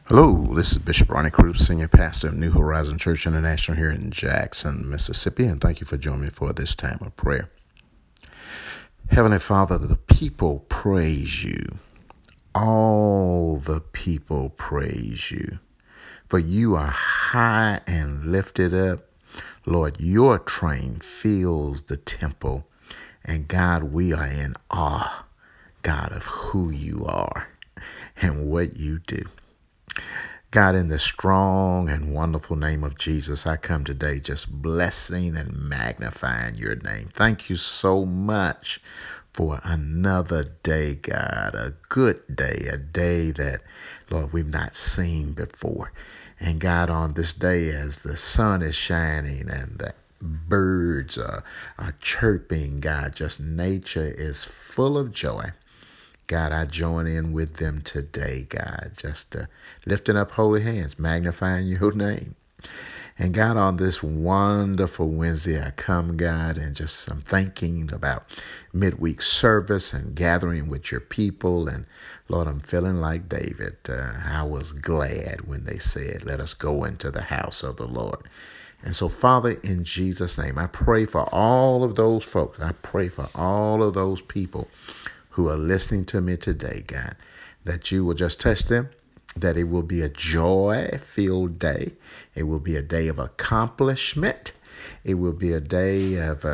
Hello, this is Bishop Ronnie Cruz, Senior Pastor of New Horizon Church International here in Jackson, Mississippi, and thank you for joining me for this time of prayer. Heavenly Father, the people praise you. All the people praise you. For you are high and lifted up. Lord, your train fills the temple. And God, we are in awe, God, of who you are and what you do. God, in the strong and wonderful name of Jesus, I come today just blessing and magnifying your name. Thank you so much for another day, God, a good day, a day that, Lord, we've not seen before. And God, on this day, as the sun is shining and the birds are chirping, God, just nature is full of joy. God, I join in with them today, God, just lifting up holy hands, magnifying your name. And God, on this wonderful Wednesday, I come, God, and just I'm thinking about midweek service and gathering with your people. And Lord, I'm feeling like David. I was glad when they said, let us go into the house of the Lord. And so, Father, in Jesus' name, I pray for all of those folks. I pray for all of those people who are listening to me today, God, that you will just touch them, that it will be a joy-filled day. It will be a day of accomplishment. It will be a day of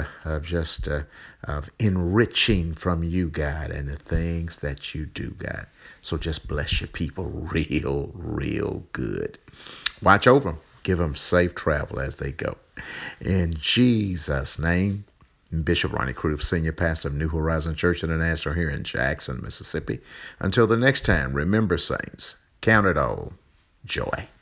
enriching from you, God, and the things that you do, God. So just bless your people real good. Watch over them. Give them safe travel as they go. In Jesus' name, Bishop Ronnie Cruz, Senior Pastor of New Horizon Church International here in Jackson, Mississippi. Until the next time, remember, saints, count it all joy.